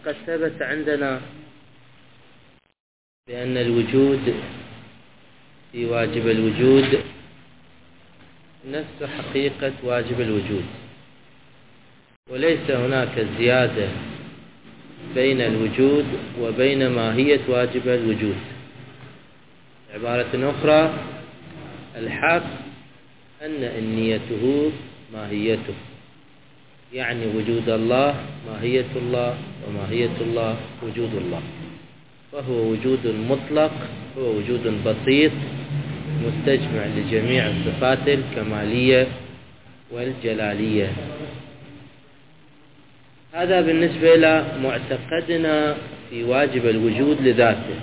قد ثبت عندنا بأن الوجود في واجب الوجود نفس حقيقة واجب الوجود، وليس هناك زيادة بين الوجود وبين ماهية واجب الوجود. بعبارة أخرى، الحق أن نيته ماهيته، يعني وجود الله ماهية الله، وماهية الله وجود الله، فهو وجود مطلق، هو وجود بسيط مستجمع لجميع الصفات الكمالية والجلالية. هذا بالنسبة إلى معتقدنا في واجب الوجود لذاته.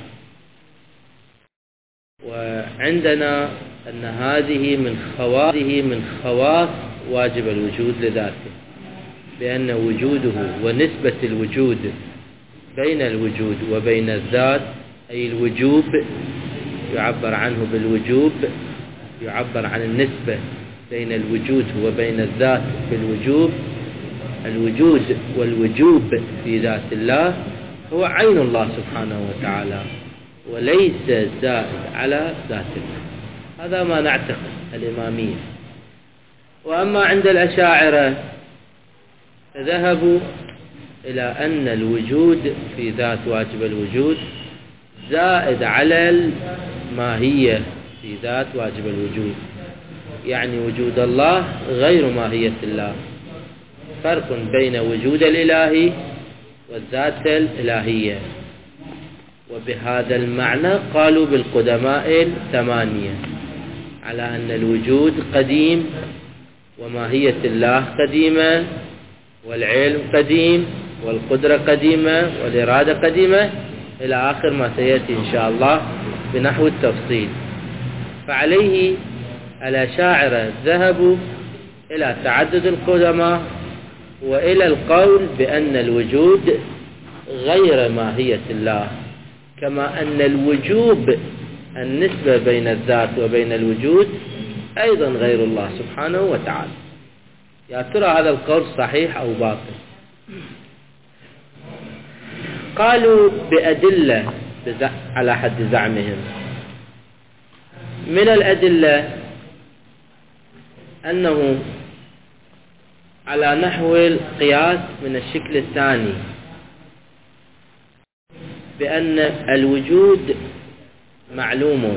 وعندنا أن هذه من خواص واجب الوجود لذاته، بأن وجوده ونسبة الوجود بين الوجود وبين الذات، أي الوجوب يعبر عنه بالوجوب، يعبر عن النسبة بين الوجود وبين الذات بالوجوب. الوجود والوجوب في ذات الله هو عين الله سبحانه وتعالى، وليس زائد على ذات الله. هذا ما نعتقد الإمامية. وأما عند الأشاعرة فذهبوا إلى أن الوجود في ذات واجب الوجود زائد على الماهية في ذات واجب الوجود، يعني وجود الله غير ماهية الله. فرق بين وجود الإلهي والذات الإلهية. وبهذا المعنى قالوا بالقدماء الثمانية على أن الوجود قديم، وماهية الله قديمة، والعلم قديم، والقدرة قديمة، والإرادة قديمة، إلى آخر ما سيأتي إن شاء الله بنحو التفصيل. فعليه الأشاعرة ذهبوا إلى تعدد القدماء، وإلى القول بأن الوجود غير ماهية الله، كما أن الوجوب النسبة بين الذات وبين الوجود أيضا غير الله سبحانه وتعالى. يا ترى هذا القول صحيح أو باطل؟ قالوا بأدلة على حد زعمهم. من الأدلة أنه على نحو القياس من الشكل الثاني، بأن الوجود معلوم،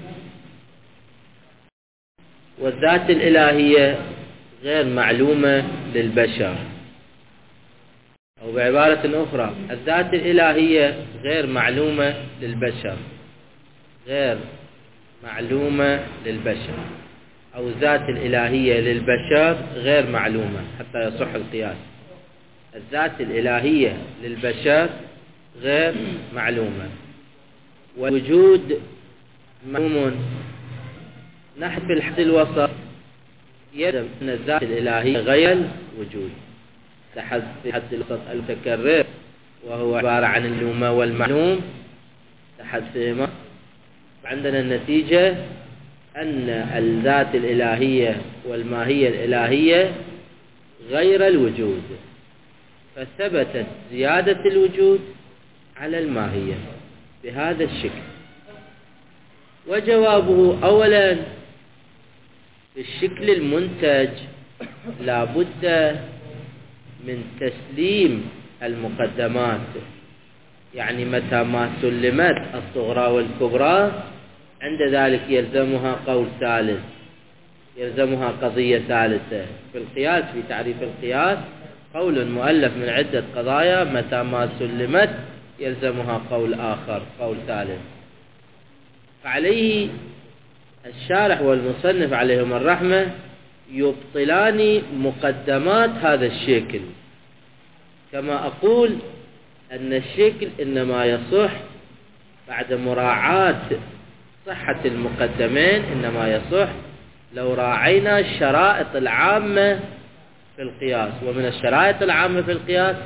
والذات الإلهية غير معلومة للبشر. أو بعبارة أخرى، الذات الإلهية غير معلومة للبشر، غير معلومة للبشر، أو الذات الإلهية للبشر غير معلومة حتى يصح القياس. الذات الإلهية للبشر غير معلومة، والوجود معلوم. نحن في الحد الوسط يلزم أن الذات الإلهية غير الوجود. في الحد الوسط المتكرر وهو عبارة عن اللومة والمعلوم تحدثهما، عندنا النتيجة أن الذات الإلهية والماهية الإلهية غير الوجود، فثبتت زيادة الوجود على الماهية بهذا الشكل. وجوابه أولا، بالشكل المنتج لا بد من تسليم المقدمات، يعني متى ما سلمت الصغرى والكبرى عند ذلك يلزمها قول ثالث، يلزمها قضية ثالثة. في القياس، في تعريف القياس، قول مؤلف من عدة قضايا، متى ما سلمت يلزمها قول آخر، قول ثالث. فعليه الشارح والمصنف عليهم الرحمة يبطلان مقدمات هذا الشكل، كما أقول أن الشكل إنما يصح بعد مراعاة صحة المقدمين، إنما يصح لو راعينا الشرائط العامة في القياس. ومن الشرائط العامة في القياس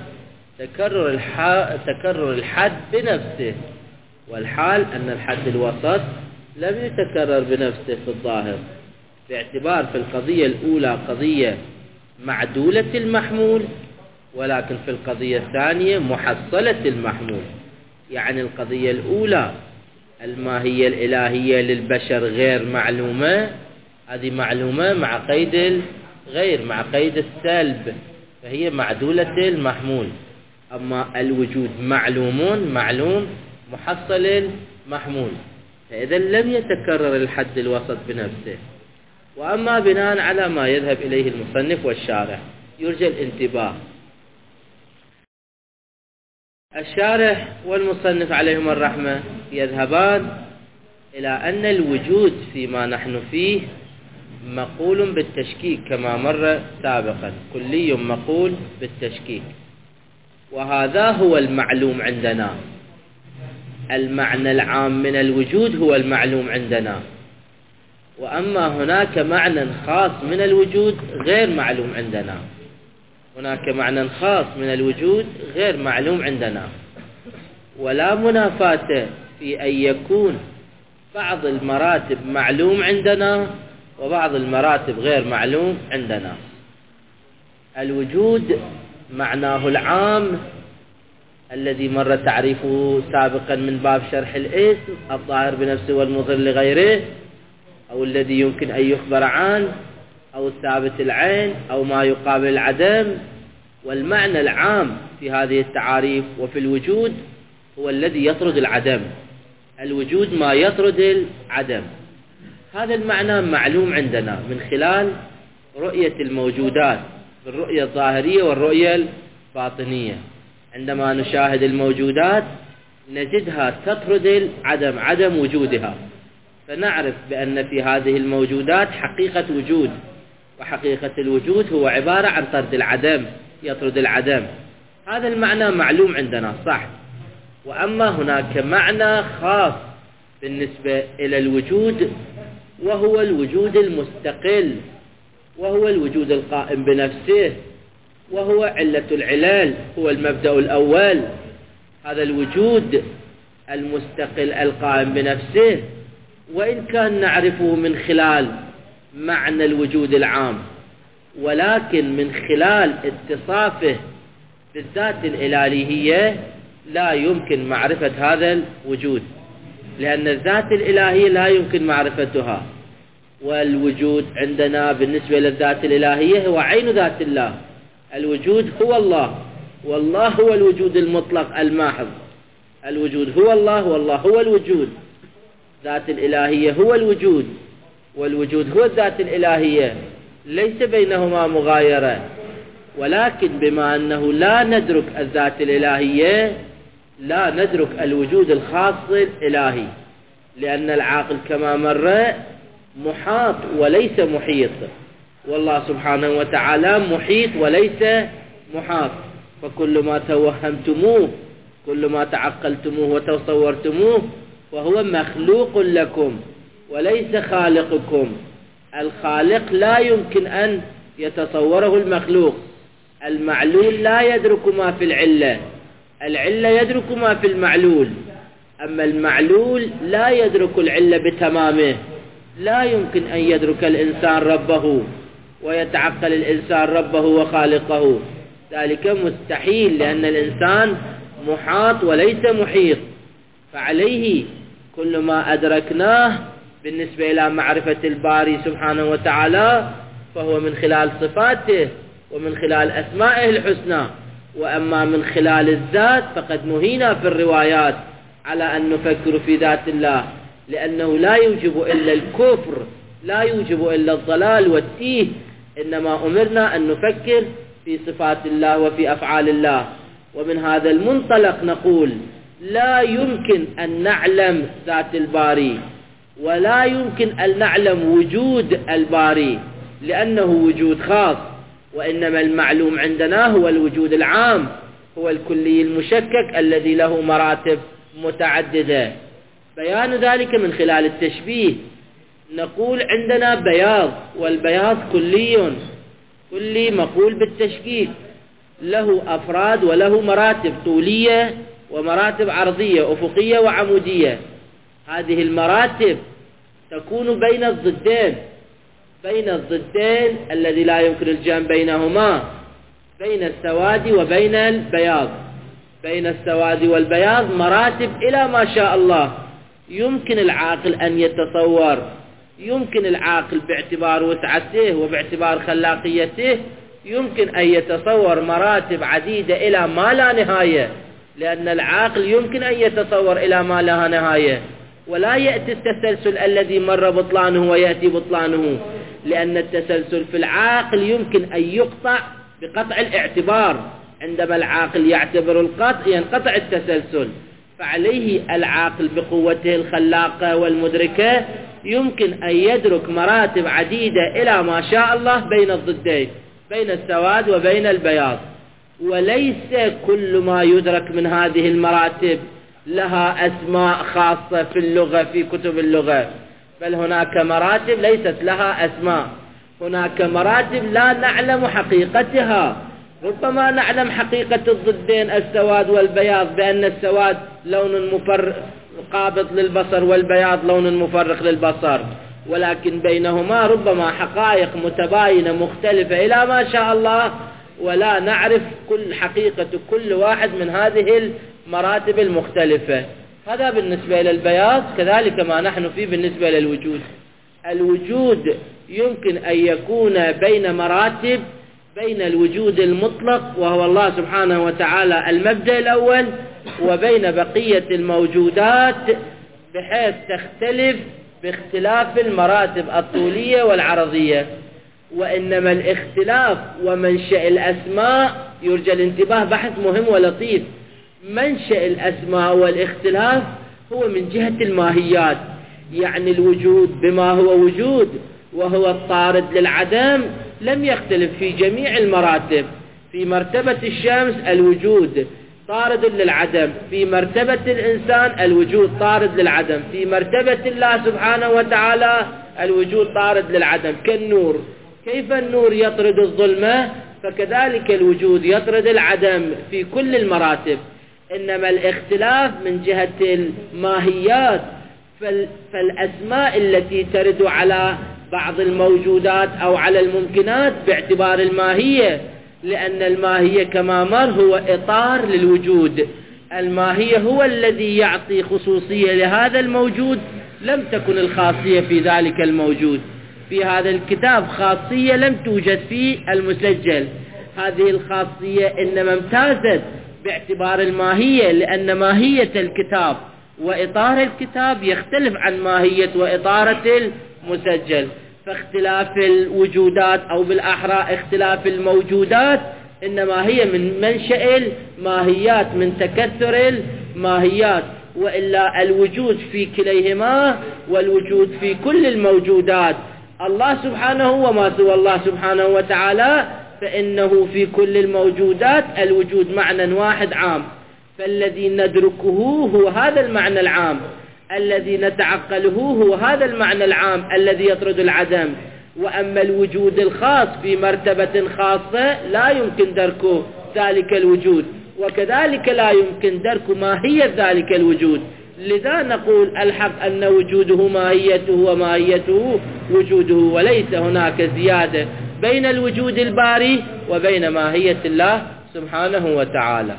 تكرر الحد بنفسه، والحال أن الحد الوسط لم يتكرر بنفسه في الظاهر، باعتبار في القضية الأولى قضية معدولة المحمول، ولكن في القضية الثانية محصلة المحمول. يعني القضية الأولى الماهية الإلهية للبشر غير معلومة، هذه معلومة مع قيد الغير، مع قيد السلب، فهي معدولة المحمول. أما الوجود معلوم محصل المحمول، فإذا لم يتكرر الحد الوسط بنفسه. وأما بناء على ما يذهب إليه المصنف والشارح يرجى الانتباه. الشارح والمصنف عليهم الرحمة يذهبان إلى أن الوجود فيما نحن فيه مقول بالتشكيك كما مر سابقا، كلي مقول بالتشكيك، وهذا هو المعلوم عندنا. المعنى العام من الوجود هو المعلوم عندنا، وأما هناك معنى خاص من الوجود غير معلوم عندنا. هناك معنى خاص من الوجود غير معلوم عندنا، ولا منافاة في أن يكون بعض المراتب معلوم عندنا وبعض المراتب غير معلوم عندنا. الوجود معناه العام الذي مر تعريفه سابقا من باب شرح الاسم، الظاهر بنفسه والمظهر لغيره، أو الذي يمكن أن يخبر عنه، أو الثابت العين، أو ما يقابل العدم. والمعنى العام في هذه التعاريف وفي الوجود هو الذي يطرد العدم. الوجود ما يطرد العدم. هذا المعنى معلوم عندنا من خلال رؤية الموجودات بالرؤية الظاهرية والرؤية الباطنية. عندما نشاهد الموجودات نجدها تطرد العدم، عدم وجودها، فنعرف بأن في هذه الموجودات حقيقة وجود، وحقيقة الوجود هو عبارة عن طرد العدم، يطرد العدم. هذا المعنى معلوم عندنا صح. وأما هناك معنى خاص بالنسبة إلى الوجود، وهو الوجود المستقل، وهو الوجود القائم بنفسه، وهو علة العلال، هو المبدأ الأول. هذا الوجود المستقل القائم بنفسه، وإن كان نعرفه من خلال معنى الوجود العام، ولكن من خلال اتصافه بالذات الإلهية لا يمكن معرفة هذا الوجود، لأن الذات الإلهية لا يمكن معرفتها. والوجود عندنا بالنسبة للذات الإلهية هو عين ذات الله. الوجود هو الله، والله هو الوجود المطلق الماحض. الوجود هو الله، والله هو الوجود. ذات الإلهية هو الوجود، والوجود هو الذات الإلهية، ليس بينهما مغايرة. ولكن بما أنه لا ندرك الذات الإلهية لا ندرك الوجود الخاص الإلهي، لأن العاقل كما مر محاط وليس محيط، والله سبحانه وتعالى محيط وليس محاط. فكل ما توهمتموه، كل ما تعقلتموه وتصورتموه فهو مخلوق لكم وليس خالقكم. الخالق لا يمكن أن يتصوره المخلوق. المعلول لا يدرك ما في العلة، العلة يدرك ما في المعلول. أما المعلول لا يدرك العلة بتمامه. لا يمكن أن يدرك الإنسان ربه ويتعقل الإنسان ربه وخالقه، ذلك مستحيل، لأن الإنسان محاط وليس محيط. فعليه كل ما أدركناه بالنسبة إلى معرفة الباري سبحانه وتعالى فهو من خلال صفاته ومن خلال أسمائه الحسنى. وأما من خلال الذات فقد نهينا في الروايات على أن نفكر في ذات الله، لأنه لا يوجب إلا الكفر، لا يوجب إلا الضلال والتيه. إنما أمرنا أن نفكر في صفات الله وفي أفعال الله. ومن هذا المنطلق نقول لا يمكن أن نعلم ذات الباري، ولا يمكن أن نعلم وجود الباري، لأنه وجود خاص. وإنما المعلوم عندنا هو الوجود العام، هو الكلي المشكك الذي له مراتب متعددة. بيان ذلك من خلال التشبيه. نقول عندنا بياض، والبياض كلي مقول بالتشكيك، له أفراد وله مراتب طولية ومراتب عرضية، أفقية وعمودية. هذه المراتب تكون بين الضدين الذي لا يمكن الجمع بينهما. بين السواد وبين البياض. بين السواد والبياض مراتب إلى ما شاء الله. يمكن العاقل أن يتصور، يمكن العاقل باعتبار وسعته وباعتبار خلاقيته يمكن أن يتصور مراتب عديدة إلى ما لا نهاية، لأن العاقل يمكن أن يتصور إلى ما لا نهاية، ولا يأتي التسلسل الذي مر بطلانه ويأتي بطلانه، لأن التسلسل في العاقل يمكن أن يقطع بقطع الاعتبار. عندما العاقل يعتبر القطع ينقطع التسلسل، فعليه العاقل بقوته الخلاقة والمدركة يمكن أن يدرك مراتب عديدة إلى ما شاء الله بين الضدين، بين السواد وبين البياض. وليس كل ما يدرك من هذه المراتب لها أسماء خاصة في اللغة في كتب اللغة، بل هناك مراتب ليست لها أسماء. هناك مراتب لا نعلم حقيقتها. ربما نعلم حقيقة الضدين السواد والبياض، بأن السواد لون قابض للبصر والبياض لون مفرق للبصر، ولكن بينهما ربما حقائق متباينة مختلفة إلى ما شاء الله، ولا نعرف كل حقيقة كل واحد من هذه المراتب المختلفة. هذا بالنسبة إلى البياض. كذلك ما نحن فيه بالنسبة للوجود. الوجود يمكن أن يكون بين مراتب، بين الوجود المطلق وهو الله سبحانه وتعالى المبدأ الأول، وبين بقية الموجودات، بحيث تختلف باختلاف المراتب الطولية والعرضية. وإنما الاختلاف ومنشأ الأسماء يرجى الانتباه، بحث مهم ولطيف. منشأ الأسماء والاختلاف هو من جهة الماهيات، يعني الوجود بما هو وجود وهو الطارد للعدم لم يختلف في جميع المراتب. في مرتبة الشمس الوجود طارد للعدم، في مرتبة الإنسان الوجود طارد للعدم، في مرتبة الله سبحانه وتعالى الوجود طارد للعدم. كالنور، كيف النور يطرد الظلمة، فكذلك الوجود يطرد العدم في كل المراتب. إنما الاختلاف من جهة الماهيات، فالأسماء التي ترد على بعض الموجودات أو على الممكنات باعتبار الماهية، لأن الماهية كما مر هو إطار للوجود. الماهية هو الذي يعطي خصوصية لهذا الموجود لم تكن الخاصية في ذلك الموجود. في هذا الكتاب خاصية لم توجد في المسجل، هذه الخاصية إنما امتازت باعتبار الماهية، لأن ماهية الكتاب وإطار الكتاب يختلف عن ماهية وإطارة المسجل. فاختلاف الوجودات أو بالأحرى اختلاف الموجودات إنما هي من منشأ الماهيات، من تكثر الماهيات. وإلا الوجود في كليهما والوجود في كل الموجودات، الله سبحانه وما سوى الله سبحانه وتعالى، فإنه في كل الموجودات الوجود معنى واحد عام. فالذي ندركه هو هذا المعنى العام، الذي نتعقله هو هذا المعنى العام الذي يطرد العدم. وأما الوجود الخاص في مرتبة خاصة لا يمكن درك ذلك الوجود، وكذلك لا يمكن درك ماهية ذلك الوجود. لذا نقول الحق أن وجوده ماهيته وماهيته وجوده، وليس هناك زيادة بين الوجود الباري وبين ماهية الله سبحانه وتعالى.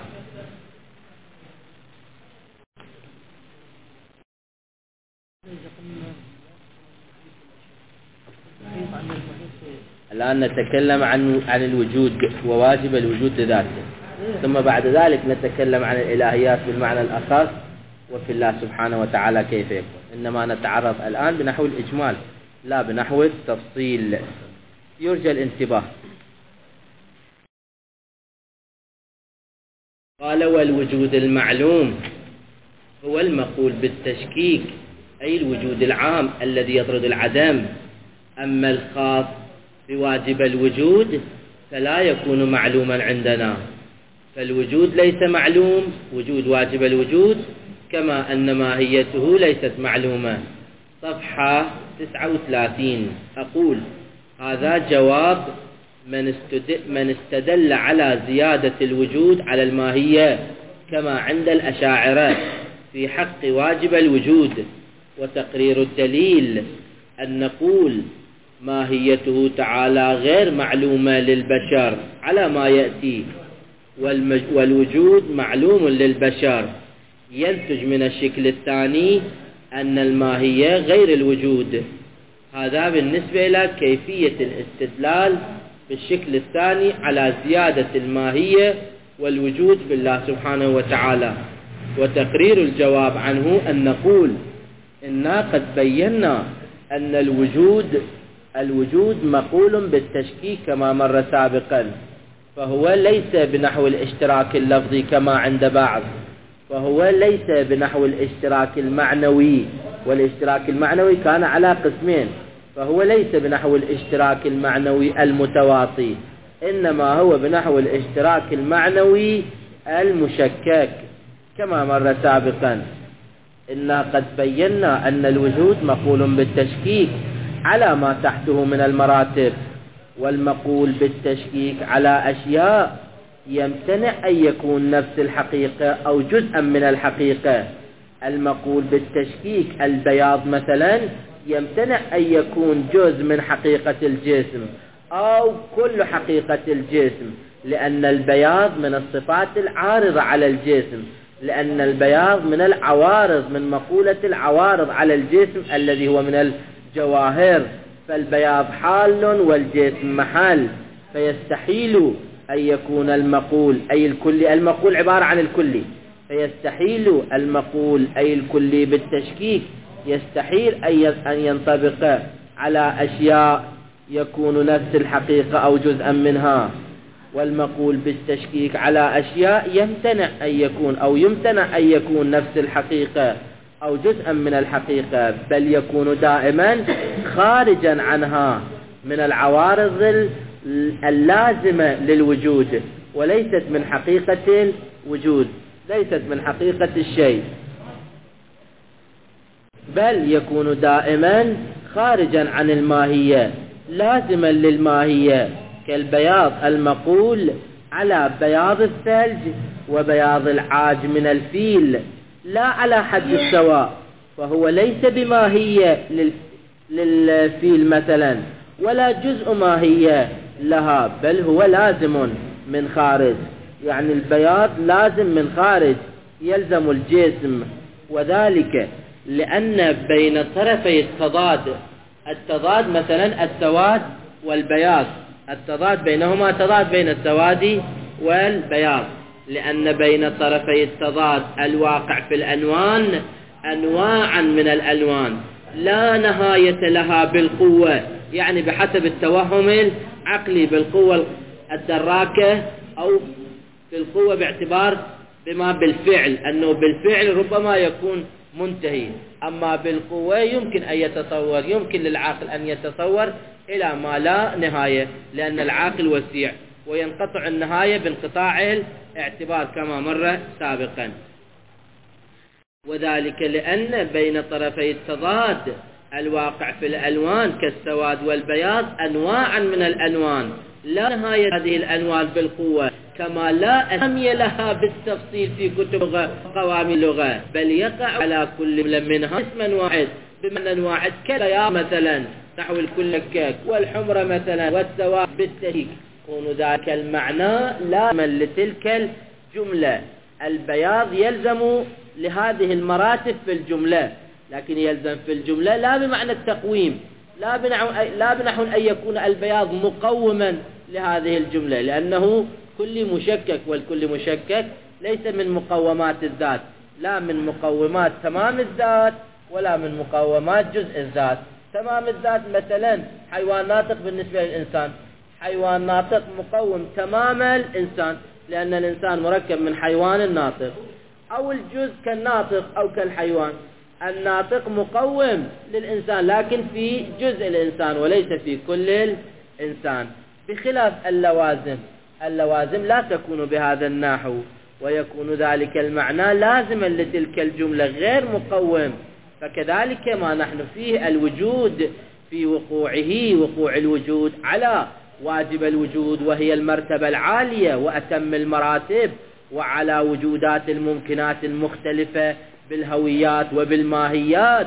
الآن نتكلم عن الوجود وواجب الوجود لذاته، ثم بعد ذلك نتكلم عن الإلهيات بالمعنى الأخص وفي الله سبحانه وتعالى كيف يكون. إنما نتعرف الآن بنحو الإجمال لا بنحو التفصيل. يرجى الانتباه. قال: والوجود المعلوم هو المقول بالتشكيك، أي الوجود العام الذي يطرد العدم. أما الخاص بواجب الوجود فلا يكون معلوما عندنا، فالوجود ليس معلوم وجود واجب الوجود، كما أن ماهيته ليست معلومة. صفحة 39. أقول: هذا جواب من استدل على زيادة الوجود على الماهية كما عند الأشاعرة في حق واجب الوجود. وتقرير الدليل أن نقول ماهيته تعالى غير معلومة للبشر على ما يأتي، والوجود معلوم للبشر، ينتج من الشكل الثاني أن الماهية غير الوجود. هذا بالنسبة إلى كيفية الاستدلال بالشكل الثاني على زيادة الماهية والوجود بالله سبحانه وتعالى. وتقرير الجواب عنه أن نقول إنا قد بينا أن الوجود مقول بالتشكيك كما مر سابقا، فهو ليس بنحو الاشتراك اللفظي كما عند بعض، فهو ليس بنحو الاشتراك المعنوي، والاشتراك المعنوي كان على قسمين، فهو ليس بنحو الاشتراك المعنوي المتواطي، إنما هو بنحو الاشتراك المعنوي المشكك كما مر سابقا. إنا قد بينا أن الوجود مقول بالتشكيك على ما تحته من المراتب، والمقول بالتشكيك على أشياء يمتنع أن يكون نفس الحقيقة أو جزءا من الحقيقة. المقول بالتشكيك البياض مثلا يمتنع أن يكون جزء من حقيقة الجسم أو كل حقيقة الجسم، لأن البياض من الصفات العارضة على الجسم، لأن البياض من العوارض، من مقولة العوارض على الجسم الذي هو من الجواهر، فالبياض حال والجسم محل، فيستحيل أن يكون المقول أي الكلي، المقول عبارة عن الكلي، فيستحيل المقول أي الكلي بالتشكيك يستحيل أن ينطبق على أشياء يكون نفس الحقيقة أو جزءا منها. والمقول بالتشكيك على أشياء يمتنع أن يكون نفس الحقيقة أو جزءا من الحقيقة، بل يكون دائما خارجا عنها من العوارض اللازمة للوجود، وليست من حقيقة الوجود، ليست من حقيقة الشيء، بل يكون دائما خارجا عن الماهية لازما للماهية، كالبياض المقول على بياض الثلج وبياض العاج من الفيل لا على حد السواء، فهو ليس بماهية للفيل مثلا ولا جزء ماهية لها، بل هو لازم من خارج، يعني البياض لازم من خارج يلزم الجسم، وذلك لأن بين طرفي التضاد مثلا السواد والبياض، التضاد بينهما تضاد بين السواد والبياض، لأن بين طرفي التضاد الواقع في الألوان أنواعا من الألوان لا نهاية لها بالقوة، يعني بحسب التوهم العقلي بالقوة الدراكة أو بالقوة باعتبار بما بالفعل، أنه بالفعل ربما يكون منتهي، أما بالقوة يمكن للعاقل أن يتصور إلى ما لا نهاية، لأن العاقل وسيع وينقطع النهاية بانقطاع الاعتبار كما مر سابقا. وذلك لأن بين طرفي التضاد الواقع في الألوان كالسواد والبياض أنواعا من الألوان لا نهاية هذه الألوان بالقوة، كما لا أهمية لها بالتفصيل في كتب قوام اللغة، بل يقع على كل منها اسما واحد بمعنى واحد، كالبياض مثلا نحو الكلكك، والحمرة مثلا، والسواد بالتشكيك، يكون ذلك المعنى لازما لتلك الجملة. البياض يلزم لهذه المراتب في الجملة، لكن يلزم في الجملة لا بمعنى التقويم، لا بنحو أن يكون البياض مقوما لهذه الجملة، لأنه كل مشكك، والكل مشكك ليس من مقومات الذات، لا من مقومات تمام الذات ولا من مقومات جزء الذات. تمام الذات مثلا حيوان ناطق بالنسبة للإنسان، حيوان ناطق مقوم تمام الإنسان، لأن الإنسان مركب من حيوان ناطق، أو الجزء كالناطق أو كالحيوان. الناطق مقوم للإنسان لكن في جزء الإنسان وليس في كل الإنسان، بخلاف اللوازم لا تكون بهذا النحو، ويكون ذلك المعنى لازما لتلك الجملة غير مقوم. فكذلك ما نحن فيه الوجود في وقوع الوجود على واجب الوجود، وهي المرتبة العالية وأتم المراتب، وعلى وجودات الممكنات المختلفة بالهويات وبالماهيات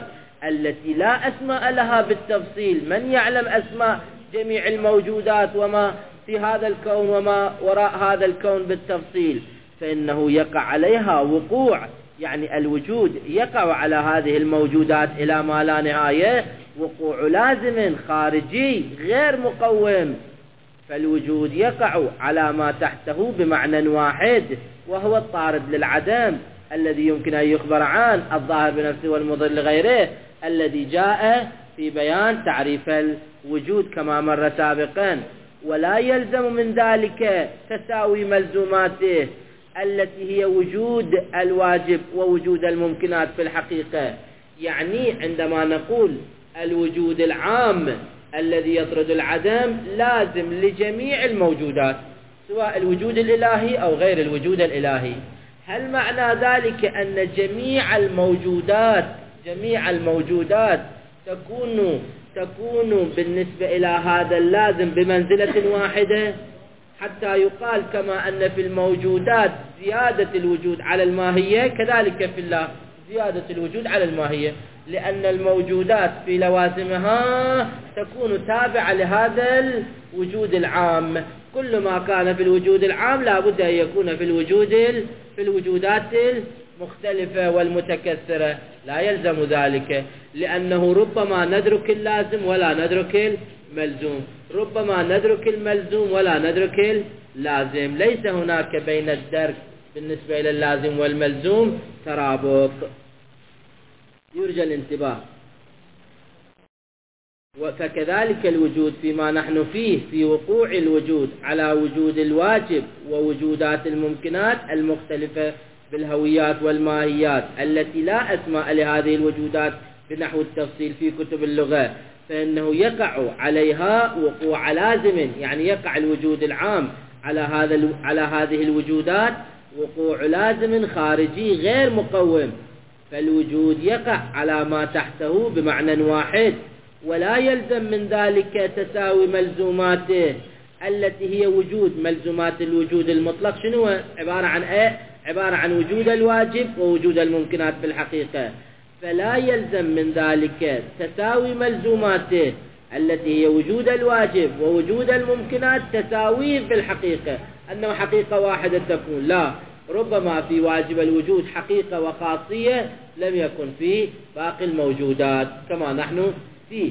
التي لا أسماء لها بالتفصيل. من يعلم أسماء جميع الموجودات وما في هذا الكون وما وراء هذا الكون بالتفصيل؟ فإنه يقع عليها وقوع، يعني الوجود يقع على هذه الموجودات إلى ما لا نهاية وقوع لازم خارجي غير مقوم. فالوجود يقع على ما تحته بمعنى واحد، وهو الطارد للعدم الذي يمكن أن يخبر عن الظاهر بنفسه والمضر لغيره، الذي جاء في بيان تعريف الوجود كما مر سابقا. ولا يلزم من ذلك تساوي ملزوماته التي هي وجود الواجب ووجود الممكنات في الحقيقة. يعني عندما نقول الوجود العام الذي يطرد العدم لازم لجميع الموجودات سواء الوجود الإلهي أو غير الوجود الإلهي، هل معنى ذلك أن جميع الموجودات تكون بالنسبة إلى هذا اللازم بمنزلة واحدة، حتى يقال كما أن في الموجودات زيادة الوجود على الماهية كذلك في الله زيادة الوجود على الماهية، لأن الموجودات في لوازمها تكون تابعة لهذا الوجود العام. كل ما كان في الوجود العام لا بد أن يكون في الوجودات المختلفة والمتكثرة. لا يلزم ذلك، لأنه ربما ندرك اللازم ولا ندرك الملزوم، ربما ندرك الملزوم ولا ندرك اللازم. ليس هناك بين الدرك بالنسبة إلى اللازم والملزوم ترابط. يرجى الانتباه. فكذلك الوجود فيما نحن فيه في وقوع الوجود على وجود الواجب ووجودات الممكنات المختلفة بالهويات والماهيات التي لا أسماء لهذه الوجودات بنحو التفصيل في كتب اللغة، فإنه يقع عليها وقوع لازم، يعني يقع الوجود العام على هذه الوجودات وقوع لازم خارجي غير مقوم. فالوجود يقع على ما تحته بمعنى واحد، ولا يلزم من ذلك تساوي ملزوماته التي هي وجود ملزومات الوجود المطلق. شنو عبارة عن ايه؟ عبارة عن وجود الواجب ووجود الممكنات في الحقيقة. فلا يلزم من ذلك تساوي ملزوماته التي هي وجود الواجب ووجود الممكنات تساويه في الحقيقة، أنه حقيقة واحدة تكون. لا، ربما في واجب الوجود حقيقة وخاصية لم يكن في باقي الموجودات كما نحن فيه،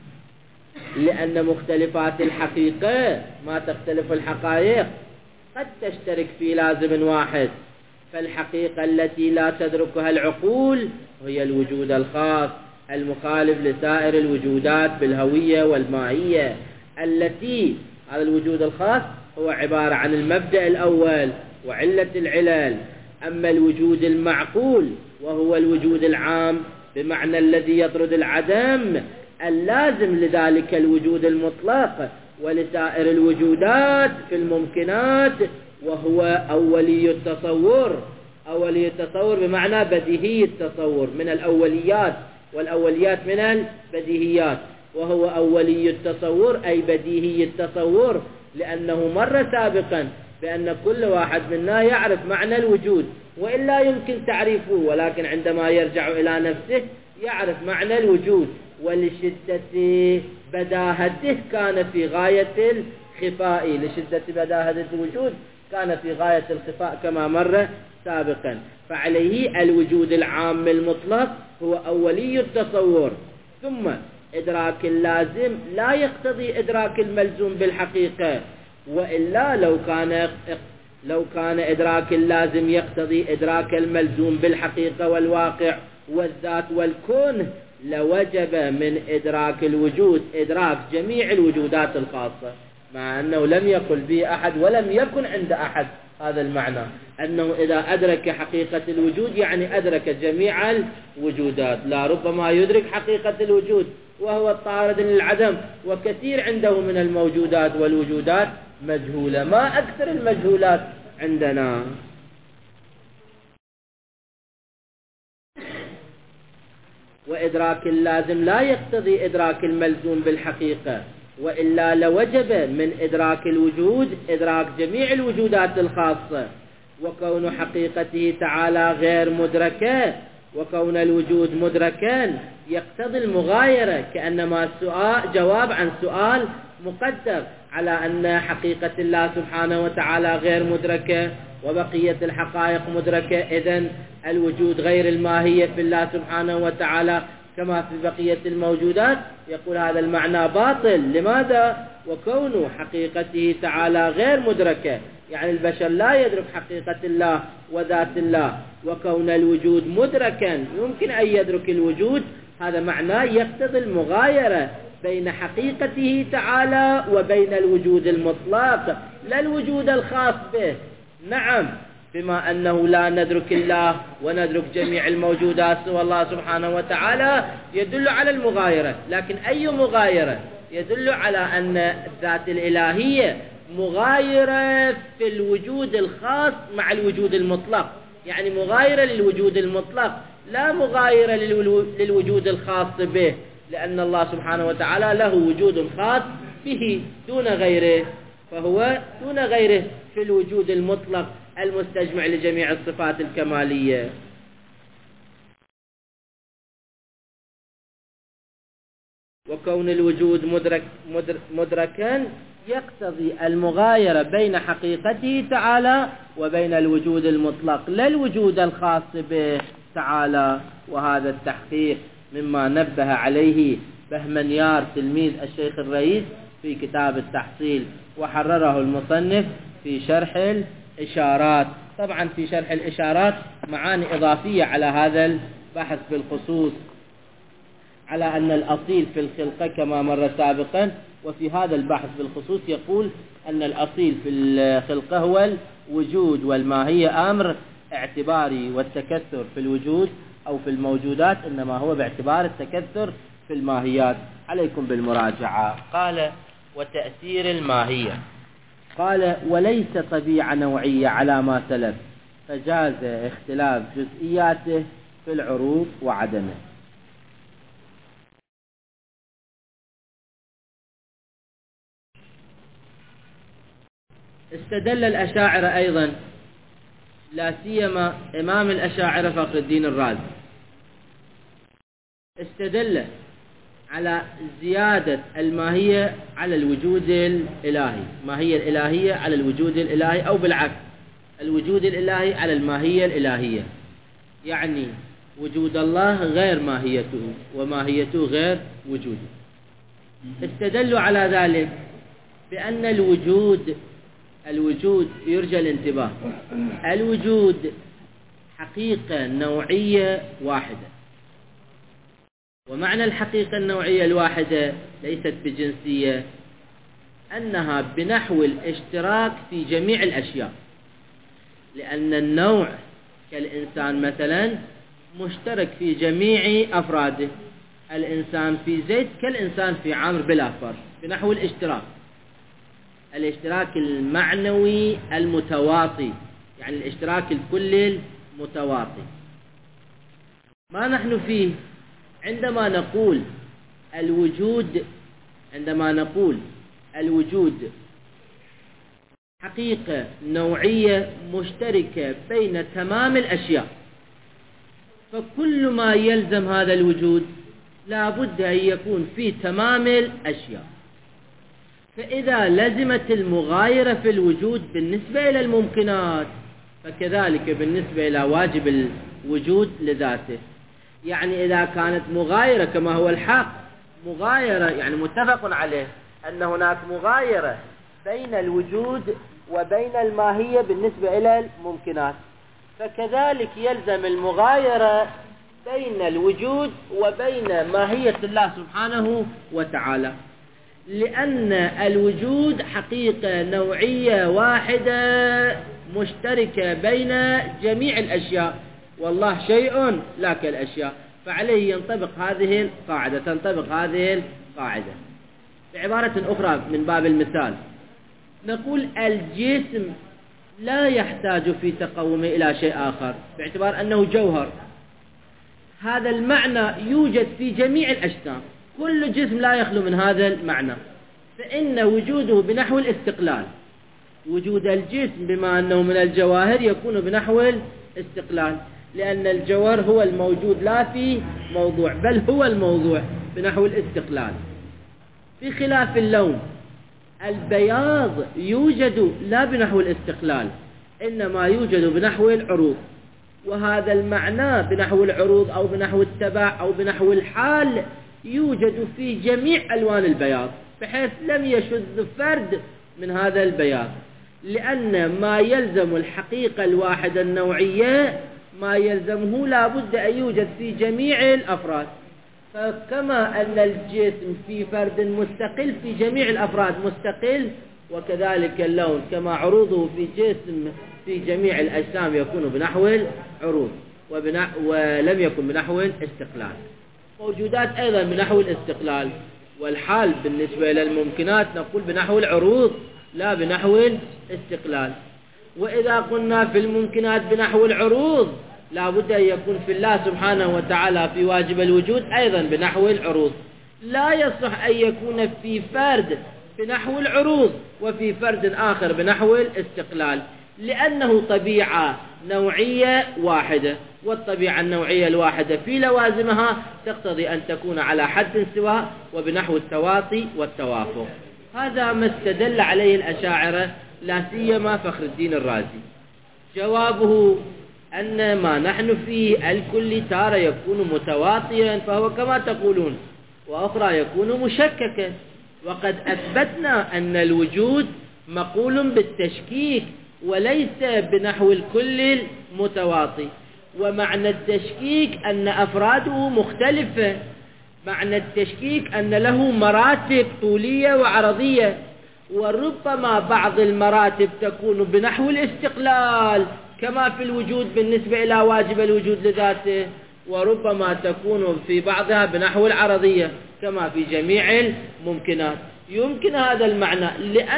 لأن مختلفات الحقيقة ما تختلف الحقائق قد تشترك في لازم واحد. فالحقيقة التي لا تدركها العقول هي الوجود الخاص المخالف لسائر الوجودات بالهوية والماهية، التي هذا الوجود الخاص هو عبارة عن المبدأ الأول وعلة العلل. أما الوجود المعقول وهو الوجود العام بمعنى الذي يطرد العدم اللازم لذلك الوجود المطلق ولسائر الوجودات في الممكنات، وهو أولي التصور. أولي التصور بمعنى بديهي التصور من الأوليات، والأوليات من البديهيات، وهو أولي التصور أي بديهي التصور، لأنه مر سابقا بأن كل واحد منا يعرف معنى الوجود وإلا يمكن تعريفه، ولكن عندما يرجع إلى نفسه يعرف معنى الوجود، ولشدة بداهته كان في غاية الخفاء. لشدة بداهة الوجود كان في غاية الخفاء كما مر سابقا. فعليه الوجود العام المطلق هو أولي التصور. ثم إدراك اللازم لا يقتضي إدراك الملزوم بالحقيقة، وإلا لو كان إدراك اللازم يقتضي إدراك الملزوم بالحقيقة والواقع والذات والكون لوجب من إدراك الوجود إدراك جميع الوجودات الخاصة، مع أنه لم يقل به أحد ولم يكن عند أحد هذا المعنى، أنه إذا أدرك حقيقة الوجود يعني أدرك جميع الوجودات. لا، ربما يدرك حقيقة الوجود وهو الطارد للعدم، وكثير عنده من الموجودات والوجودات مجهولة، ما أكثر المجهولات عندنا. وإدراك اللازم لا يقتضي إدراك الملزوم بالحقيقة، وإلا لوجب من إدراك الوجود إدراك جميع الوجودات الخاصة، وكون حقيقته تعالى غير مدركة وكون الوجود مدركا يقتضي المغايرة، كأنما السؤال جواب عن سؤال مقدر على أن حقيقة الله سبحانه وتعالى غير مدركة وبقية الحقائق مدركة، إذن الوجود غير الماهية في الله سبحانه وتعالى كما في بقية الموجودات. يقول هذا المعنى باطل. لماذا؟ وكون حقيقته تعالى غير مدركة، يعني البشر لا يدرك حقيقة الله وذات الله، وكون الوجود مدركا يمكن أن يدرك الوجود، هذا معناه يقتضي المغايرة بين حقيقته تعالى وبين الوجود المطلق، لا الوجود الخاص به. نعم، بما أنه لا ندرك الله وندرك جميع الموجودات سوى الله سبحانه وتعالى يدل على المغايرة، لكن أي مغايرة؟ يدل على أن الذات الإلهية مغايرة في الوجود الخاص مع الوجود المطلق، يعني مغايرة للوجود المطلق لا مغايرة للوجود الخاص به، لأن الله سبحانه وتعالى له وجود خاص به دون غيره، فهو دون غيره في الوجود المطلق المستجمع لجميع الصفات الكمالية. وكون الوجود مدركا يقتضي المغايرة بين حقيقته تعالى وبين الوجود المطلق، لا الوجود الخاص به تعالى. وهذا التحقيق مما نبه عليه بهمنيار تلميذ الشيخ الرئيس في كتاب التحصيل، وحرره المصنف في شرح الإشارات. طبعا في شرح الإشارات معاني إضافية على هذا البحث، بالخصوص على أن الأصيل في الخلقة كما مر سابقا، وفي هذا البحث بالخصوص يقول أن الأصيل في الخلقة هو الوجود والماهية أمر اعتباري، والتكثر في الوجود أو في الموجودات إنما هو باعتبار التكثر في الماهيات. عليكم بالمراجعة. قال: وتأثير الماهية. قال: وليس طبيعة نوعية على ما سلف، فجاز اختلاف جزئياته في العروض وعدمه. استدل الأشاعرة أيضا، لا سيما إمام الأشاعرة فخر الدين الرازي، استدل على زيادة الماهية على الوجود الإلهي، ماهية الإلهية على الوجود الإلهي، أو بالعكس الوجود الإلهي على الماهية الإلهية، يعني وجود الله غير ماهيته وماهيته غير وجوده. استدلوا على ذلك بأن الوجود يرجى الانتباه، الوجود حقيقة نوعية واحدة، ومعنى الحقيقة النوعية الواحدة ليست بجنسية، أنها بنحو الاشتراك في جميع الأشياء، لأن النوع كالإنسان مثلا مشترك في جميع أفراده، الإنسان في زيد كالإنسان في عمرو بلا فرق، بنحو الاشتراك المعنوي المتواطي، يعني الاشتراك الكلي المتواطي. ما نحن فيه عندما نقول الوجود حقيقة نوعية مشتركة بين تمام الأشياء، فكل ما يلزم هذا الوجود لا بد أن يكون في تمام الأشياء. فإذا لزمت المغايرة في الوجود بالنسبة إلى الممكنات، فكذلك بالنسبة إلى واجب الوجود لذاته. يعني إذا كانت مغايرة كما هو الحق، مغايرة يعني متفق عليه أن هناك مغايرة بين الوجود وبين الماهية بالنسبة إلى الممكنات، فكذلك يلزم المغايرة بين الوجود وبين ماهية الله سبحانه وتعالى، لأن الوجود حقيقة نوعية واحدة مشتركة بين جميع الأشياء، والله شيء لا كالأشياء، فعليه تنطبق هذه القاعدة. بعبارة أخرى من باب المثال نقول الجسم لا يحتاج في تقومه إلى شيء آخر باعتبار أنه جوهر، هذا المعنى يوجد في جميع الأجسام، كل جسم لا يخلو من هذا المعنى، فإن وجوده بنحو الاستقلال، وجود الجسم بما أنه من الجواهر يكون بنحو الاستقلال، لأن الجوهر هو الموجود لا في موضوع، بل هو الموضوع بنحو الاستقلال. في خلاف اللون، البياض يوجد لا بنحو الاستقلال، إنما يوجد بنحو العروض، وهذا المعنى بنحو العروض أو بنحو التبع أو بنحو الحال يوجد في جميع ألوان البياض، بحيث لم يشذ فرد من هذا البياض، لأن ما يلزم الحقيقة الواحدة النوعية ما يلزمه لا بد أن يوجد في جميع الأفراد. فكما أن الجسم في فرد مستقل في جميع الأفراد مستقل، وكذلك اللون كما عروضه في جسم في جميع الأجسام يكون بنحو العروض ولم يكن بنحو الاستقلال. موجودات أيضا بنحو الاستقلال، والحال بالنسبة إلى الممكنات نقول بنحو العروض لا بنحو الاستقلال. وإذا قلنا في الممكنات بنحو العروض لا بد أن يكون في الله سبحانه وتعالى في واجب الوجود أيضا بنحو العروض. لا يصح أن يكون في فرد بنحو العروض وفي فرد آخر بنحو الاستقلال، لأنه طبيعة نوعية واحدة، والطبيعة النوعية الواحدة في لوازمها تقتضي أن تكون على حد سواء وبنحو التواطي والتوافق. هذا ما استدل عليه الأشاعرة لا سيما فخر الدين الرازي. جوابه أن ما نحن فيه الكل تارة يكون متواطيا فهو كما تقولون، وأخرى يكون مشككا، وقد أثبتنا أن الوجود مقول بالتشكيك وليس بنحو الكل المتواطي. ومعنى التشكيك أن أفراده مختلفة، معنى التشكيك أن له مراتب طولية وعرضية، وربما بعض المراتب تكون بنحو الاستقلال كما في الوجود بالنسبة إلى واجب الوجود لذاته، وربما تكون في بعضها بنحو العرضية كما في جميع الممكنات. يمكن هذا المعنى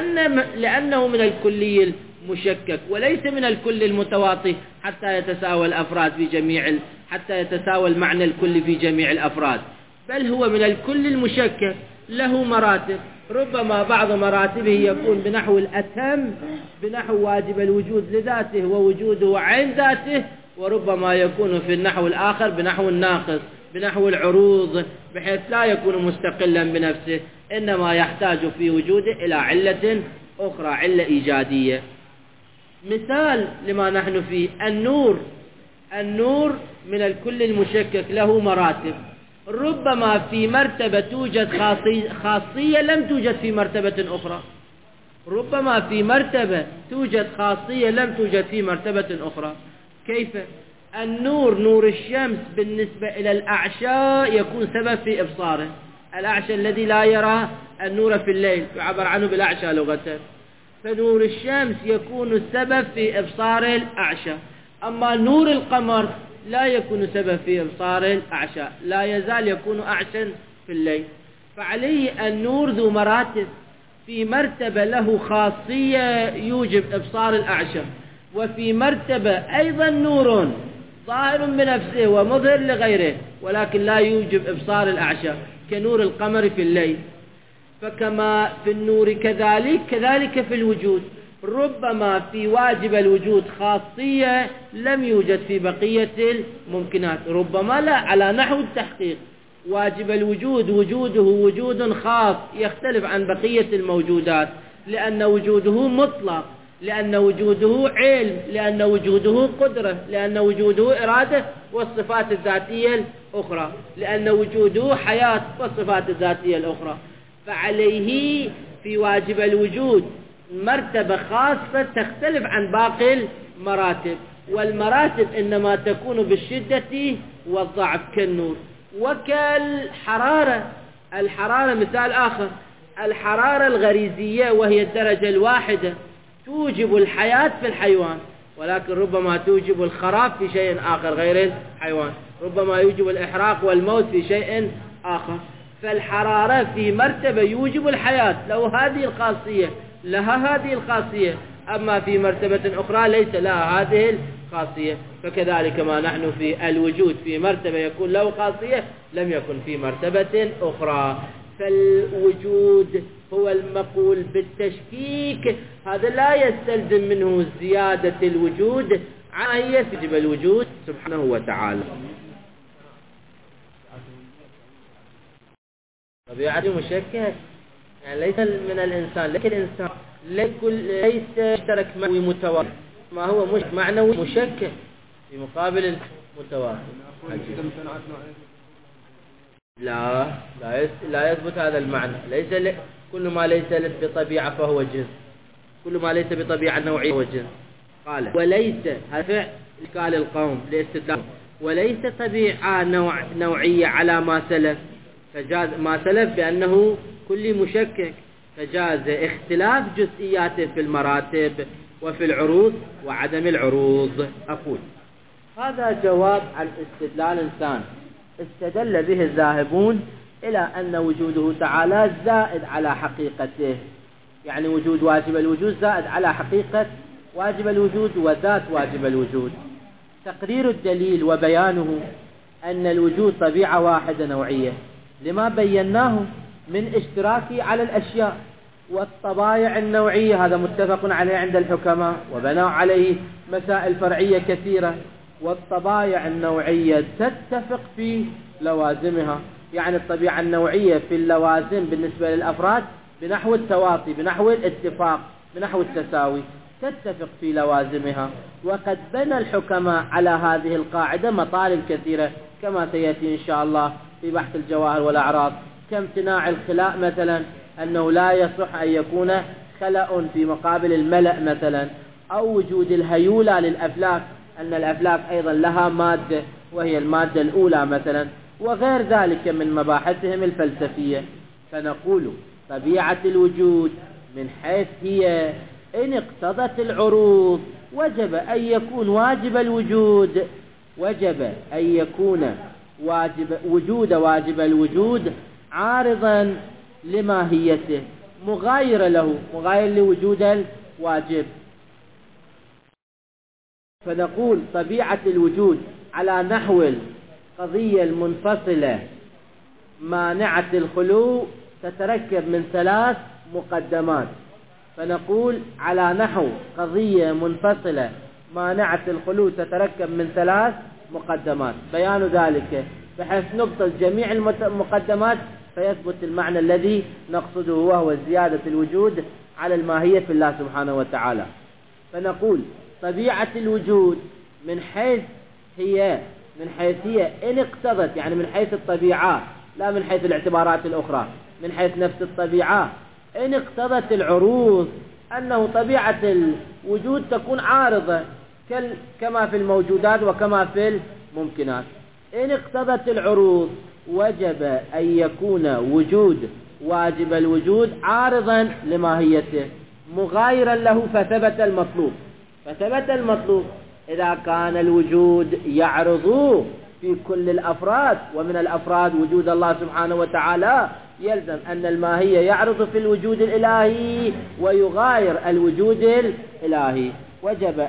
لأنه من الكلي المشكك وليس من الكل المتواطي حتى يتساوى الأفراد في حتى يتساوى المعنى الكلي في جميع الأفراد، بل هو من الكل المشكك له مراتب، ربما بعض مراتبه يكون بنحو الأتم بنحو واجب الوجود لذاته ووجوده عين ذاته، وربما يكون في النحو الآخر بنحو الناقص بنحو العروض، بحيث لا يكون مستقلا بنفسه، إنما يحتاج في وجوده إلى علة أخرى، علة إيجادية. مثال لما نحن فيه النور من الكل المشكك له مراتب، ربما في مرتبة توجد خاصية لم توجد في مرتبة أخرى، ربما في مرتبة توجد خاصية لم توجد في مرتبة أخرى. كيف؟ النور، نور الشمس بالنسبة إلى الأعشى يكون سبب في إبصاره، الأعشى الذي لا يرى النور في الليل يعبر عنه بالأعشى لغة، فنور الشمس يكون السبب في إبصار الأعشى. أما نور القمر لا يكون سبب في إبصار الأعشى، لا يزال يكون أعشى في الليل. فعليه النور ذو مراتب، في مرتبة له خاصية يوجب إبصار الأعشى، وفي مرتبة أيضا نور ظاهر بنفسه ومظهر لغيره ولكن لا يوجب إبصار الأعشى كنور القمر في الليل. فكما في النور كذلك في الوجود، ربما في واجب الوجود خاصية لم يوجد في بقية الممكنات، ربما لا، على نحو التحقيق. واجب الوجود وجوده وجود خاص يختلف عن بقية الموجودات، لأن وجوده مطلق، لأن وجوده علم، لأن وجوده قدرة، لأن وجوده إرادة والصفات الذاتية الأخرى، لأن وجوده حياة والصفات الذاتية الأخرى. فعليه في واجب الوجود مرتبة خاصة تختلف عن باقي المراتب، والمراتب إنما تكون بالشدة والضعف كالنور. وكالحرارة، الحرارة مثال آخر، الحرارة الغريزية وهي الدرجة الواحدة توجب الحياة في الحيوان، ولكن ربما توجب الخراب في شيء آخر غير الحيوان، ربما يوجب الإحراق والموت في شيء آخر. فالحرارة في مرتبة يوجب الحياة، لها هذه الخاصية، أما في مرتبة أخرى ليس لها هذه الخاصية. فكذلك ما نحن في الوجود، في مرتبة يكون له خاصية لم يكن في مرتبة أخرى. فالوجود هو المقول بالتشكيك، هذا لا يستلزم منه زيادة الوجود عاهية يجب الوجود سبحانه وتعالى. طبيعة مشكك يعني ليس من الإنسان، لكن الإنسان ليس اشترك معنوي متواتر، ما هو معنوي مشكك في مقابل المتواتر. لا يثبت هذا المعنى. ليس كل ما ليس بطبيعة فهو جنس، كل ما ليس بطبيعة نوعية فهو جنس. قال وليس، هذا فعل قال القوم لاستدلال، وليس طبيعة نوعية على ما سلف، فجاز ما سلف بأنه كل مشكك، فجاز اختلاف جزئياته في المراتب وفي العروض وعدم العروض. أقول هذا جواب عن استدلال إنسان استدل به الذاهبون إلى أن وجوده تعالى زائد على حقيقته، يعني وجود واجب الوجود زائد على حقيقة واجب الوجود وذات واجب الوجود. تقرير الدليل وبيانه أن الوجود طبيعة واحدة نوعية لما بيناه من اشتراكه على الأشياء، والطبائع النوعية هذا متفق عليه عند الحكماء وبنوا عليه مسائل فرعية كثيرة. والطبائع النوعية تتفق في لوازمها، يعني الطبيعة النوعية في اللوازم بالنسبة للأفراد بنحو التواطي، بنحو الاتفاق، بنحو التساوي، تتفق في لوازمها. وقد بنى الحكماء على هذه القاعدة مطالب كثيرة كما سيأتي إن شاء الله في بحث الجواهر والأعراض، كامتناع الخلاء مثلا، أنه لا يصح أن يكون خلأ في مقابل الملأ مثلا، أو وجود الهيولة للأفلاك، أن الأفلاك أيضا لها مادة وهي المادة الأولى مثلا، وغير ذلك من مباحثهم الفلسفية. فنقول طبيعة الوجود من حيث هي إن اقتضت العروض وجب أن يكون واجب الوجود، وجب أن يكون وجود واجب الوجود عارضا لماهيته مغاير له، مغاير لوجود الواجب. فنقول طبيعة الوجود على نحو القضية المنفصلة مانعة الخلو تتركب من 3 مقدمات. فنقول على نحو قضية منفصلة مانعة الخلو تتركب من 3 مقدمات، بيان ذلك بحيث نبطل جميع المقدمات فيثبت المعنى الذي نقصده وهو زيادة الوجود على الماهية في الله سبحانه وتعالى. فنقول طبيعة الوجود من حيث هي إن اقتضت، يعني من حيث الطبيعة لا من حيث الاعتبارات الأخرى، من حيث نفس الطبيعة، إن اقتضت العروض أنه طبيعة الوجود تكون عارضة كما في الموجودات وكما في الممكنات. إن اقتضت العروض وجب أن يكون وجود واجب الوجود عارضا لماهيته مغايرا له فثبت المطلوب. إذا كان الوجود يعرض في كل الأفراد، ومن الأفراد وجود الله سبحانه وتعالى، يلزم أن الماهية يعرض في الوجود الإلهي ويغاير الوجود الإلهي. وجب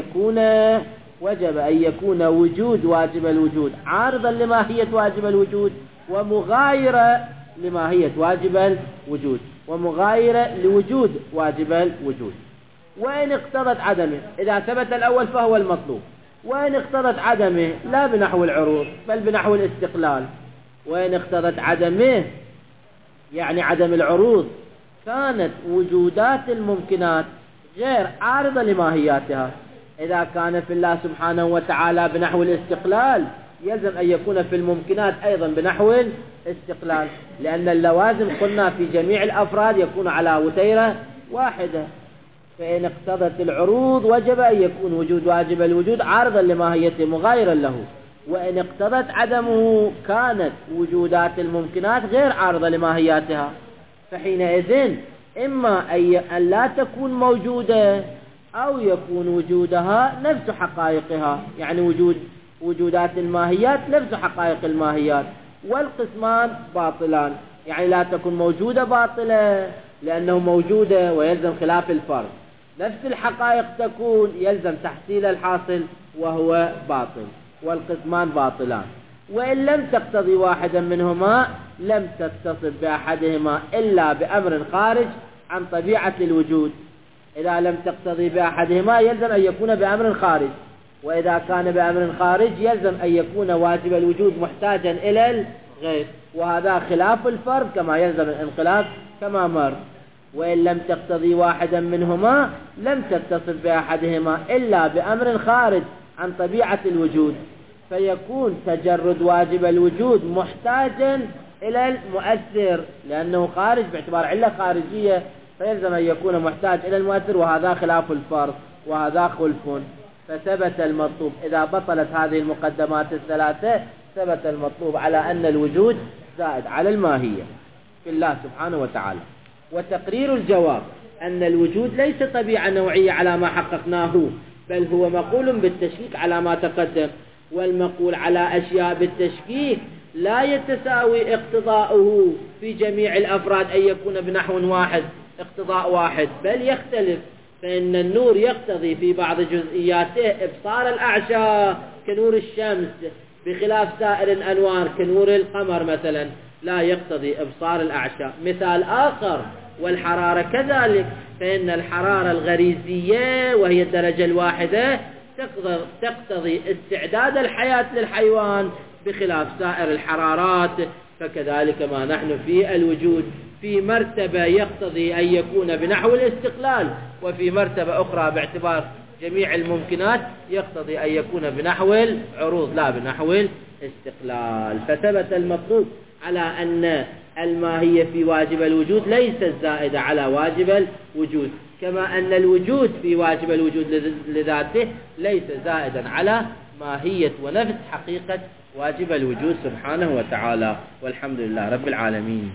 أن يكون وجود واجب الوجود عارضا لماهية واجب الوجود ومغايرة لماهية واجب الوجود ومغايرة لوجود واجب الوجود. وإن اقتضت عدمه، إذا ثبت الأول فهو المطلوب، وإن اقتضت عدمه لا بنحو العروض بل بنحو الاستقلال. وإن اقتضت عدمه يعني عدم العروض كانت وجودات الممكنات غير عارضة لماهياتها. إذا كان في الله سبحانه وتعالى بنحو الاستقلال يلزم أن يكون في الممكنات أيضا بنحو الاستقلال، لأن اللوازم قلنا في جميع الأفراد يكون على وتيرة واحدة. فإن اقتضت العروض وجب أن يكون وجود واجب الوجود عارضا لماهيته مغايرا له. وإن اقتضت عدمه كانت وجودات الممكنات غير عارضة لماهياتها، فحينئذ إما أن لا تكون موجودة أو يكون وجودها نفس حقائقها، يعني وجودات الماهيات نفس حقائق الماهيات، والقسمان باطلان، يعني لا تكون موجودة باطلة لأنه موجودة ويلزم خلاف الفرض، نفس الحقائق تكون يلزم تحصيل الحاصل وهو باطل، والقسمان باطلان. وإن لم تقتضي واحدا منهما لم تتصف بأحدهما إلا بأمر خارج عن طبيعة الوجود. إذا لم تقتضي بأحدهما يلزم أن يكون بأمر خارج، وإذا كان بأمر خارج يلزم أن يكون واجب الوجود محتاجا إلى الغير، وهذا خلاف الفرض كما يلزم الانقلاب كما مر. وإن لم تقتضي واحدا منهما لم تتصف بأحدهما إلا بأمر خارج عن طبيعة الوجود، فيكون تجرد واجب الوجود محتاجا إلى المؤثر لأنه خارج باعتبار علة خارجية، فيلزم أن يكون محتاج إلى المؤثر، وهذا خلاف الفرض وهذا خلف. فثبت المطلوب إذا بطلت هذه المقدمات الثلاثة، ثبت المطلوب على أن الوجود زائد على الماهية في الله سبحانه وتعالى. وتقرير الجواب أن الوجود ليس طبيعة نوعية على ما حققناه، بل هو مقول بالتشكيك على ما تقدم، والمقول على أشياء بالتشكيك لا يتساوي اقتضاؤه في جميع الأفراد أن يكون بنحو واحد اقتضاء واحد، بل يختلف. فإن النور يقتضي في بعض جزئياته إبصار الأعشى كنور الشمس، بخلاف سائر الأنوار كنور القمر مثلا لا يقتضي إبصار الأعشى. مثال آخر والحرارة كذلك، فإن الحرارة الغريزية وهي الدرجة الواحدة تقتضي استعداد الحياة للحيوان بخلاف سائر الحرارات. فكذلك ما نحن في الوجود في مرتبة يقتضي أن يكون بنحو الاستقلال، وفي مرتبة أخرى باعتبار جميع الممكنات يقتضي أن يكون بنحو العروض لا بنحو الاستقلال. فثبت المطلوب على أن الماهية في واجب الوجود ليست زائدة على واجب الوجود، كما أن الوجود في واجب الوجود لذاته ليس زائدا على ماهية ونفس حقيقة واجب الوجود سبحانه وتعالى. والحمد لله رب العالمين.